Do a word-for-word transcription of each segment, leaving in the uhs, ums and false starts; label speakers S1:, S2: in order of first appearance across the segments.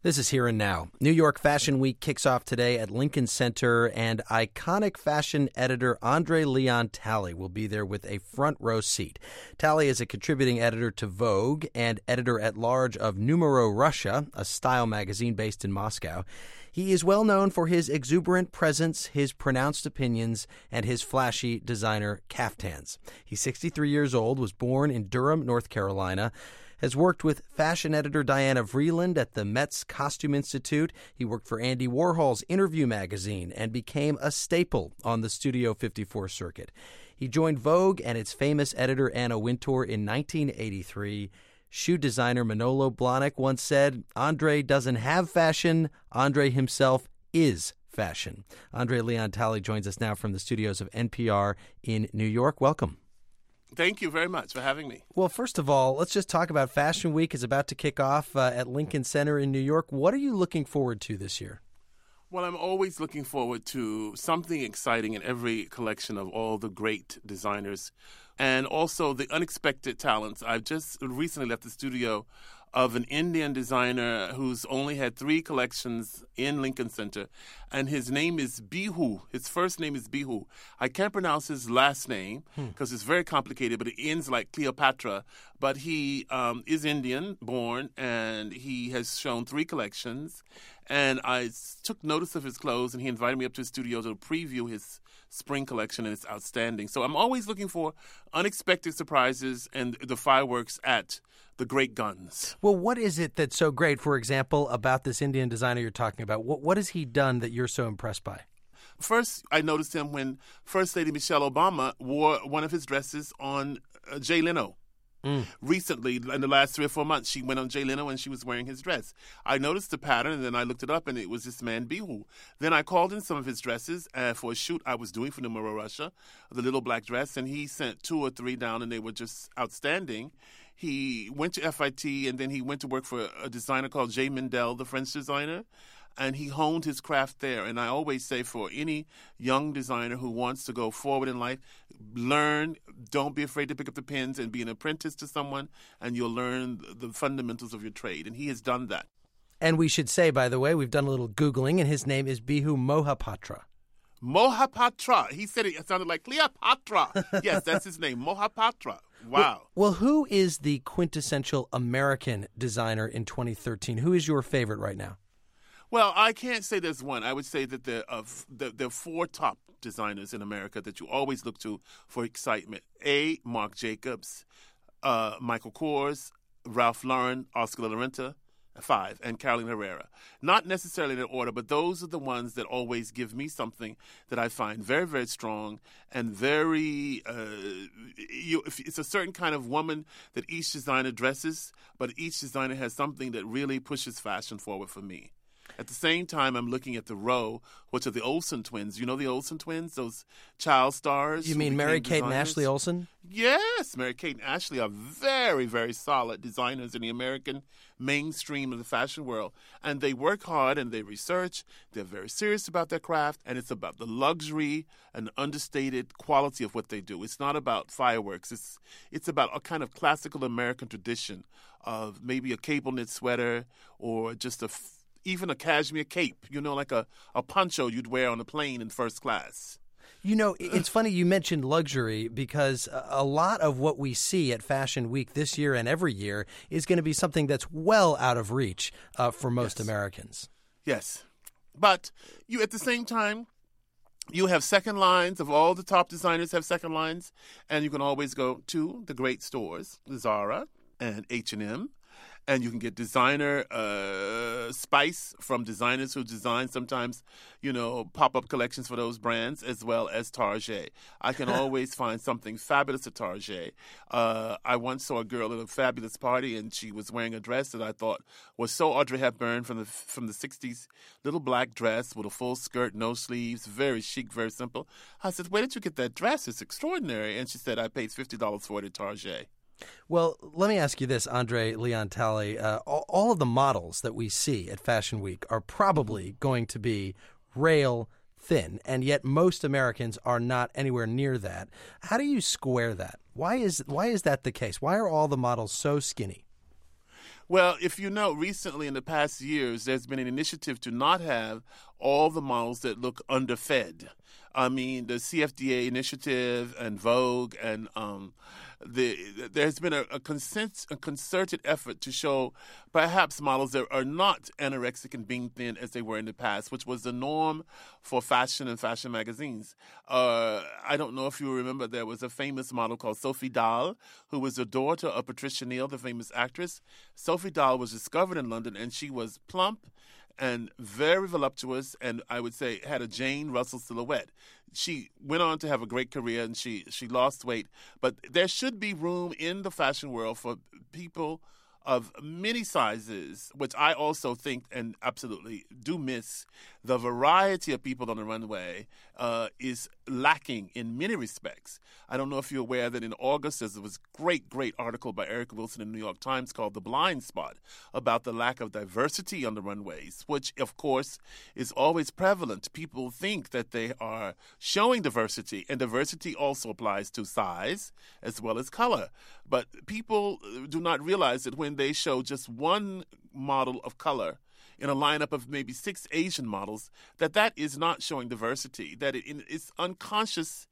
S1: This is Here and Now. New York Fashion Week kicks off today at Lincoln Center, and iconic fashion editor Andre Leon Talley will be there with a front row seat. Talley is a contributing editor to Vogue and editor-at-large of Numero Russia, a style magazine based in Moscow. He is well known for his exuberant presence, his pronounced opinions, and his flashy designer caftans. He's sixty-three years old, was born in Durham, North Carolina, has worked with fashion editor Diana Vreeland at the Met's Costume Institute. He worked for Andy Warhol's Interview magazine and became a staple on the Studio fifty-four circuit. He joined Vogue and its famous editor Anna Wintour in nineteen eighty-three. Shoe designer Manolo Blahnik once said, "Andre doesn't have fashion, Andre himself is fashion." Andre Leon Talley joins us now from the studios of N P R in New York. Welcome.
S2: Thank you very much for having me.
S1: Well, first of all, let's just talk about Fashion Week is about to kick off uh, at Lincoln Center in New York. What are you looking forward to this year?
S2: Well, I'm always looking forward to something exciting in every collection of all the great designers and also the unexpected talents. I've just recently left the studio of an Indian designer who's only had three collections in Lincoln Center, and his name is Bihu. His first name is Bihu. I can't pronounce his last name because hmm. it's very complicated, but it ends like Cleopatra. But he um, is Indian born, and he has shown three collections. And I took notice of his clothes, and he invited me up to his studio to preview his spring collection, and it's outstanding. So I'm always looking for unexpected surprises and the fireworks at the great guns.
S1: Well, what is it that's so great, for example, about this Indian designer you're talking about? What, what has he done that you're so impressed by?
S2: First, I noticed him when First Lady Michelle Obama wore one of his dresses on uh, Jay Leno. Mm. Recently, in the last three or four months, she went on Jay Leno and she was wearing his dress. I noticed the pattern, and then I looked it up, and it was this man, Bihu. Then I called in some of his dresses uh, for a shoot I was doing for Numero Russia, the little black dress, and he sent two or three down, and they were just outstanding. He went to F I T, and then he went to work for a designer called Jay Mendel, the French designer, and he honed his craft there. And I always say for any young designer who wants to go forward in life, learn, don't be afraid to pick up the pens and be an apprentice to someone, and you'll learn the fundamentals of your trade. And he has done that.
S1: And we should say, by the way, we've done a little Googling, and his name is Bihu Mohapatra.
S2: Mohapatra. He said it, it sounded like Cleopatra. Yes, that's his name, Mohapatra. Wow.
S1: Well, well, who is the quintessential American designer in twenty thirteen? Who is your favorite right now?
S2: Well, I can't say there's one. I would say that there are, there are four top designers in America that you always look to for excitement. A, Marc Jacobs, uh, Michael Kors, Ralph Lauren, Oscar de la Renta, five, and Carolina Herrera. Not necessarily in order, but those are the ones that always give me something that I find very, very strong and very, uh, you, it's a certain kind of woman that each designer dresses, but each designer has something that really pushes fashion forward for me. At the same time, I'm looking at the row, which are the Olsen twins. You know the Olsen twins, those child stars?
S1: You mean Mary-Kate and Ashley Olsen?
S2: Yes, Mary-Kate and Ashley are very, very solid designers in the American mainstream of the fashion world. And they work hard and they research. They're very serious about their craft, and it's about the luxury and understated quality of what they do. It's not about fireworks. It's, it's about a kind of classical American tradition of maybe a cable knit sweater or just a even a cashmere cape, you know, like a, a poncho you'd wear on a plane in first class.
S1: You know, it's funny you mentioned luxury because a lot of what we see at Fashion Week this year and every year is going to be something that's well out of reach uh, for most yes. Americans.
S2: Yes. But you, at the same time, you have second lines of all the top designers have second lines, and you can always go to the great stores, Zara and H and M. And you can get designer uh, spice from designers who design sometimes, you know, pop-up collections for those brands, as well as Target. I can always find something fabulous at Target. Uh, I once saw a girl at a fabulous party, and she was wearing a dress that I thought was so Audrey Hepburn from the from the sixties, little black dress with a full skirt, no sleeves, very chic, very simple. I said, where did you get that dress? It's extraordinary. And she said, I paid fifty dollars for it at Target.
S1: Well, let me ask you this, Andre Leon Talley. Uh, all, all of the models that we see at Fashion Week are probably going to be rail thin, and yet most Americans are not anywhere near that. How do you square that? Why is why is that the case? Why are all the models so skinny?
S2: Well, if you know, recently in the past years, there's been an initiative to not have all the models that look underfed. I mean, the C F D A initiative and Vogue and um, the there's been a, a, consent, a concerted effort to show perhaps models that are not anorexic and being thin as they were in the past, which was the norm for fashion and fashion magazines. Uh, I don't know if you remember, there was a famous model called Sophie Dahl, who was the daughter of Patricia Neal, the famous actress. Sophie Dahl was discovered in London, and she was plump and very voluptuous, and I would say had a Jane Russell silhouette. She went on to have a great career, and she, she lost weight. But there should be room in the fashion world for people of many sizes, which I also think and absolutely do miss. The variety of people on the runway uh, is lacking in many respects. I don't know if you're aware that in August there was a great, great article by Eric Wilson in the New York Times called The Blind Spot about the lack of diversity on the runways, which, of course, is always prevalent. People think that they are showing diversity, and diversity also applies to size as well as color. But people do not realize that when they show just one model of color in a lineup of maybe six Asian models, that that is not showing diversity, that it, it's unconscious.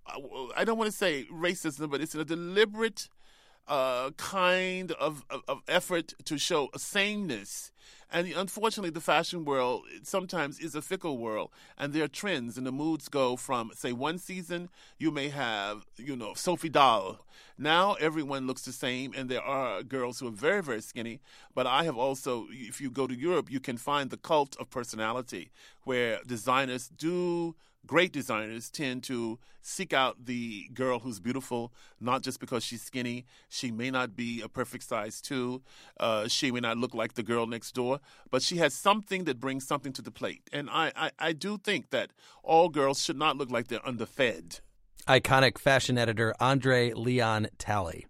S2: I don't want to say racism, but it's a deliberate uh, kind of, of, of effort to show a sameness. And unfortunately, the fashion world sometimes is a fickle world, and there are trends, and the moods go from, say, one season, you may have, you know, Sophie Dahl. Now everyone looks the same, and there are girls who are very, very skinny. But I have also, if you go to Europe, you can find the cult of personality, where designers do great designers tend to seek out the girl who's beautiful, not just because she's skinny. She may not be a perfect size two. Uh, she may not look like the girl next door, but she has something that brings something to the plate. And I, I, I do think that all girls should not look like they're underfed.
S1: Iconic fashion editor Andre Leon Talley.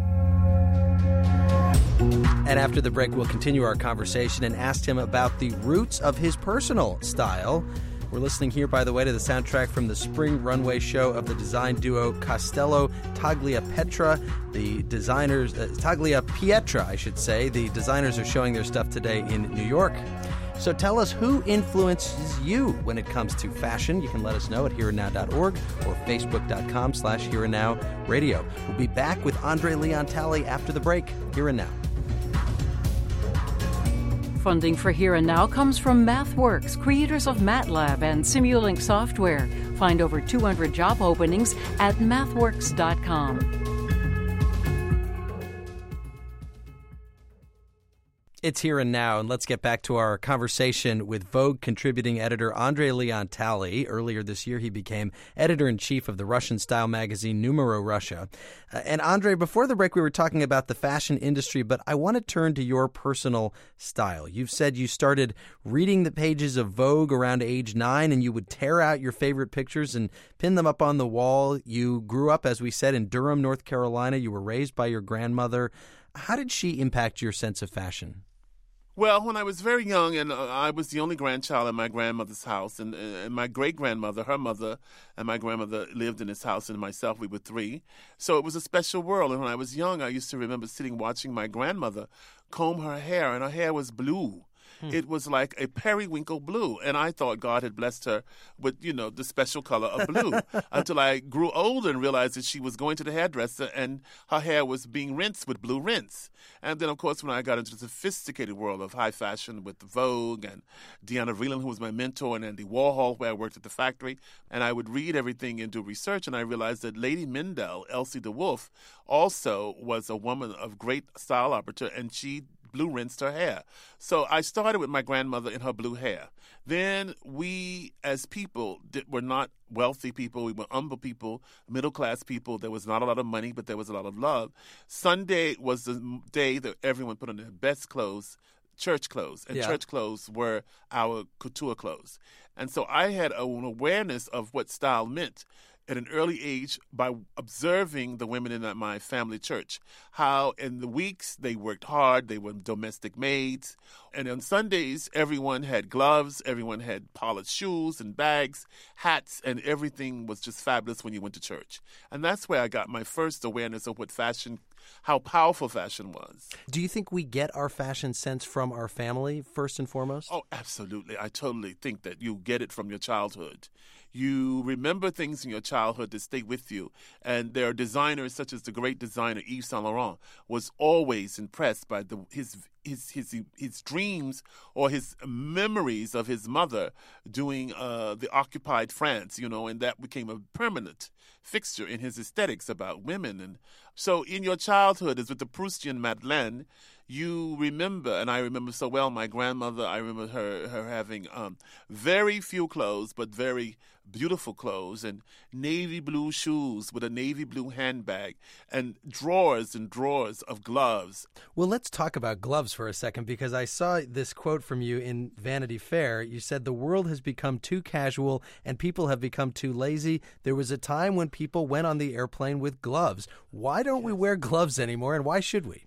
S1: And after the break, we'll continue our conversation and ask him about the roots of his personal style. We're listening here, by the way, to the soundtrack from the spring runway show of the design duo Castello Tagliapietra. The designers, uh, Tagliapietra, I should say. The designers are showing their stuff today in New York. So tell us who influences you when it comes to fashion. You can let us know at here and now dot org or facebook.com slash here and now radio. We'll be back with Andre Leon Talley after the break. Here and Now.
S3: Funding for Here and Now comes from MathWorks, creators of MATLAB and Simulink software. Find over two hundred job openings at mathworks dot com.
S1: It's Here and Now, and let's get back to our conversation with Vogue contributing editor Andre Leon Talley. Earlier this year, he became editor-in-chief of the Russian-style magazine Numero Russia. Uh, and Andre, before the break, we were talking about the fashion industry, but I want to turn to your personal style. You've said you started reading the pages of Vogue around age nine, and you would tear out your favorite pictures and pin them up on the wall. You grew up, as we said, in Durham, North Carolina. You were raised by your grandmother. How did she impact your sense of fashion?
S2: Well, when I was very young, and uh, I was the only grandchild in my grandmother's house, and, and my great-grandmother, her mother, and my grandmother lived in this house, and myself, we were three. So it was a special world. And when I was young, I used to remember sitting watching my grandmother comb her hair, and her hair was blue. Hmm. It was like a periwinkle blue, and I thought God had blessed her with, you know, the special color of blue until I grew older and realized that she was going to the hairdresser and her hair was being rinsed with blue rinse. And then, of course, when I got into the sophisticated world of high fashion with Vogue and Diana Vreeland, who was my mentor, and Andy Warhol, where I worked at the factory, and I would read everything and do research, and I realized that Lady Mindell, Elsie de Wolfe, also was a woman of great style arbiter, and she blue rinsed her hair. So I started with my grandmother in her blue hair. Then we, as people, did, were not wealthy people. We were humble people, middle-class people. There was not a lot of money, but there was a lot of love. Sunday was the day that everyone put on their best clothes, church clothes, and yeah. church clothes were our couture clothes. And so I had an awareness of what style meant at an early age by observing the women in my family church, how in the weeks they worked hard, they were domestic maids, and on Sundays everyone had gloves, everyone had polished shoes and bags, hats, and everything was just fabulous when you went to church. And that's where I got my first awareness of what fashion how powerful fashion was.
S1: Do you think we get our fashion sense from our family, first and foremost?
S2: Oh, absolutely. I totally think that you get it from your childhood. You remember things in your childhood that stay with you. And there are designers such as the great designer Yves Saint Laurent was always impressed by the, his his his his dreams or his memories of his mother doing uh, the occupied France, you know, and that became a permanent fixture in his aesthetics about women. And so in your childhood, as with the Proustian Madeleine, you remember, and I remember so well my grandmother, I remember her, her having um, very few clothes, but very beautiful clothes, and navy blue shoes with a navy blue handbag, and drawers and drawers of gloves.
S1: Well, let's talk about gloves for a second, because I saw this quote from you in Vanity Fair. You said, "The world has become too casual and people have become too lazy. There was a time when people went on the airplane with gloves. Why don't yes. we wear gloves anymore, and why should we?"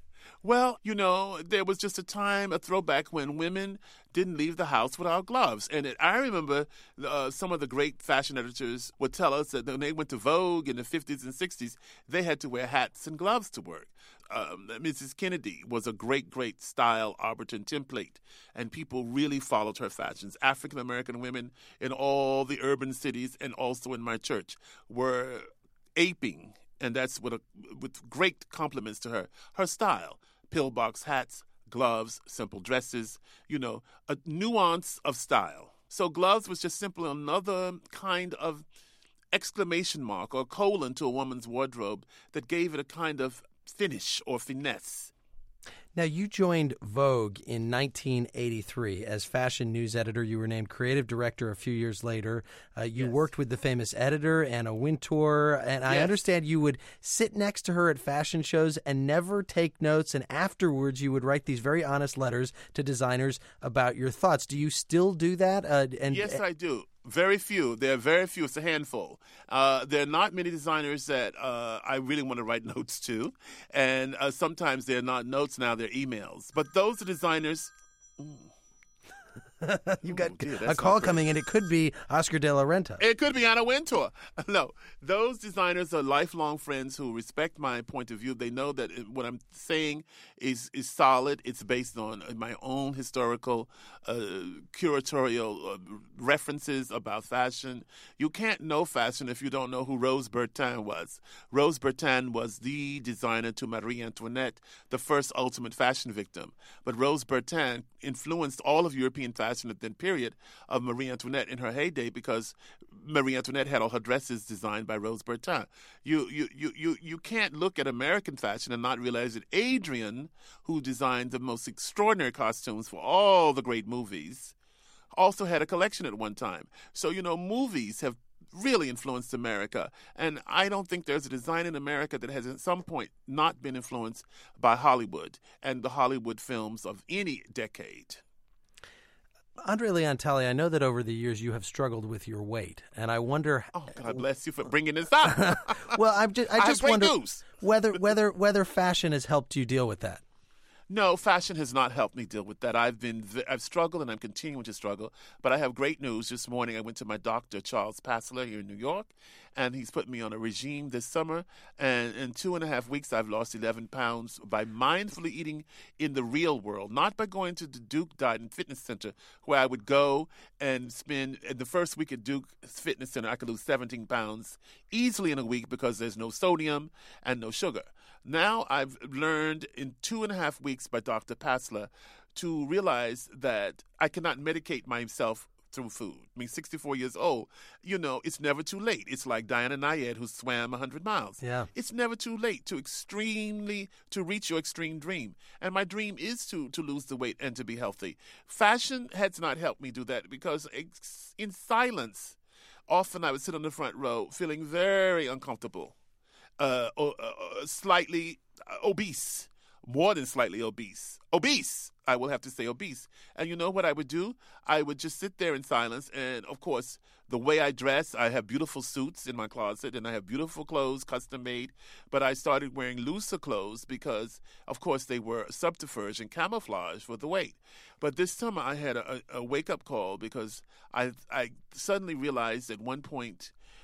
S2: Well, you know, there was just a time, a throwback, when women didn't leave the house without gloves. And it, I remember uh, some of the great fashion editors would tell us that when they went to Vogue in the fifties and sixties, they had to wear hats and gloves to work. Um, Missus Kennedy was a great, great style Arberton template, and people really followed her fashions. African-American women in all the urban cities and also in my church were aping, and that's with, a, with great compliments to her, her style. Pillbox hats, gloves, simple dresses, you know, a nuance of style. So gloves was just simply another kind of exclamation mark or colon to a woman's wardrobe that gave it a kind of finish or finesse.
S1: Now, you joined Vogue in nineteen eighty-three. As fashion news editor, you were named creative director a few years later. Uh, you yes. worked with the famous editor, Anna Wintour, and I yes. understand you would sit next to her at fashion shows and never take notes, and afterwards you would write these very honest letters to designers about your thoughts. Do you still do that? Uh, and
S2: Yes, I do. Very few. There are very few. It's a handful. Uh, there are not many designers that uh, I really want to write notes to. And uh, sometimes they're not notes now, they're emails. But those are designers... Ooh.
S1: You've got oh, dear, a call coming in. It could be Oscar de la Renta.
S2: It could be Anna Wintour. No, those designers are lifelong friends who respect my point of view. They know that what I'm saying is is solid. It's based on my own historical, uh, curatorial uh, references about fashion. You can't know fashion if you don't know who Rose Bertin was. Rose Bertin was the designer to Marie Antoinette, the first ultimate fashion victim. But Rose Bertin influenced all of European fashion at that period of Marie Antoinette in her heyday, because Marie Antoinette had all her dresses designed by Rose Bertin. You you you you you can't look at American fashion and not realize that Adrian, who designed the most extraordinary costumes for all the great movies, also had a collection at one time. So, you know, movies have really influenced America. And I don't think there's a design in America that has at some point not been influenced by Hollywood and the Hollywood films of any decade.
S1: Andre Leon Talley, I know that over the years you have struggled with your weight, and I wonder.
S2: Oh, God bless you for bringing this up.
S1: Well, I'm just, I
S2: I
S1: just
S2: have
S1: wonder
S2: news.
S1: whether whether whether fashion has helped you deal with that.
S2: No, fashion has not helped me deal with that. I've been, I've struggled and I'm continuing to struggle. But I have great news. This morning I went to my doctor, Charles Passler, here in New York, and he's put me on a regime this summer. And in two and a half weeks, I've lost eleven pounds by mindfully eating in the real world, not by going to the Duke Diet and Fitness Center, where I would go and spend, in the first week at Duke Fitness Center, I could lose seventeen pounds easily in a week because there's no sodium and no sugar. Now I've learned in two and a half weeks by Doctor Passler to realize that I cannot medicate myself through food. I mean, sixty-four years old, you know, it's never too late. It's like Diana Nyad, who swam one hundred miles.
S1: Yeah.
S2: It's never too late to extremely, to reach your extreme dream. And my dream is to, to lose the weight and to be healthy. Fashion has not helped me do that because in silence, often I would sit on the front row feeling very uncomfortable. Uh, uh, uh, slightly obese, more than slightly obese. Obese, I will have to say obese. And you know what I would do? I would just sit there in silence. And, of course, the way I dress, I have beautiful suits in my closet, and I have beautiful clothes, custom-made. But I started wearing looser clothes because, of course, they were subterfuge and camouflage for the weight. But this summer I had a, a wake-up call because I, I suddenly realized at one point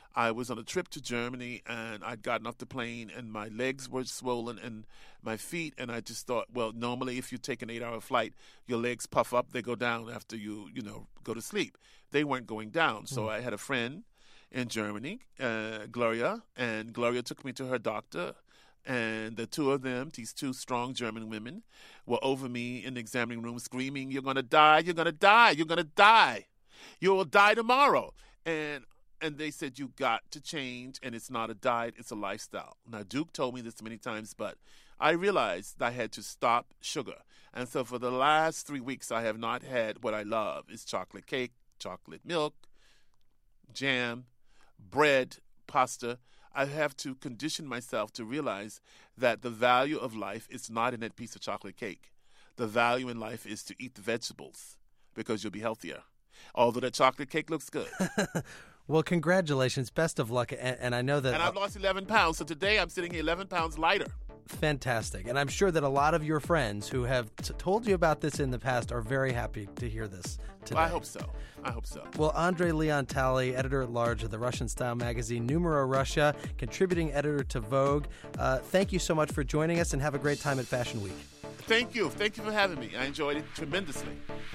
S2: I was on a trip to Germany, and I'd gotten off the plane, and my legs were swollen and my feet, and I just thought, well, normally if you take an eight-hour flight, your legs puff up, they go down after you, you know, go to sleep. They weren't going down. So mm. I had a friend in Germany, uh, Gloria, and Gloria took me to her doctor, and the two of them, these two strong German women, were over me in the examining room screaming, "You're going to die, you're going to die, you're going to die. You will die tomorrow." And And they said, you got to change, and it's not a diet, it's a lifestyle. Now, Duke told me this many times, but I realized I had to stop sugar. And so for the last three weeks, I have not had what I love. It's chocolate cake, chocolate milk, jam, bread, pasta. I have to condition myself to realize that the value of life is not in that piece of chocolate cake. The value in life is to eat the vegetables because you'll be healthier. Although the chocolate cake looks good.
S1: Well, congratulations. Best of luck. And, and I know that...
S2: And I've lost eleven pounds, so today I'm sitting here eleven pounds lighter.
S1: Fantastic. And I'm sure that a lot of your friends who have t- told you about this in the past are very happy to hear this today.
S2: Well, I hope so. I hope so.
S1: Well, Andrei Leon Talley, editor-at-large of the Russian-style magazine Numero Russia, contributing editor to Vogue, uh, thank you so much for joining us, and have a great time at Fashion Week.
S2: Thank you. Thank you for having me. I enjoyed it tremendously.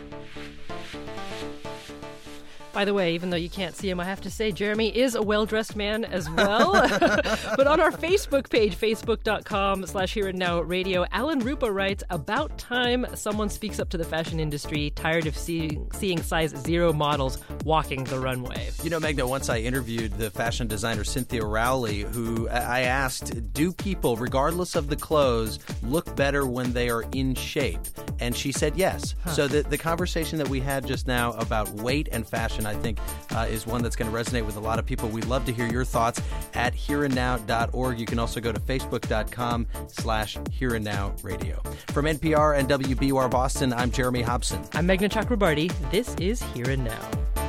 S4: By the way, even though you can't see him, I have to say Jeremy is a well-dressed man as well. But on our Facebook page, facebook.com slash Here and Now Radio, Alan Rupa writes, "About time someone speaks up to the fashion industry, tired of seeing, seeing size zero models walking the runway."
S1: You know, Magna, once I interviewed the fashion designer Cynthia Rowley, who I asked, do people, regardless of the clothes, look better when they are in shape? And she said yes. Huh. So the, the conversation that we had just now about weight and fashion, I think, uh, is one that's going to resonate with a lot of people. We'd love to hear your thoughts at here and now dot org. You can also go to facebook.com slash Here and Now Radio. From N P R and W B U R Boston, I'm Jeremy Hobson.
S4: I'm Meghna Chakrabarty. This is Here and Now.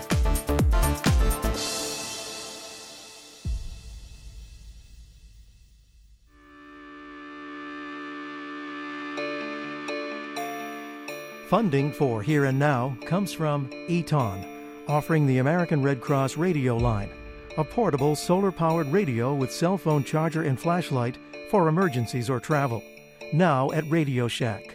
S5: Funding for Here and Now comes from Eton, offering the American Red Cross radio line, a portable solar-powered radio with cell phone charger and flashlight for emergencies or travel. Now at Radio Shack.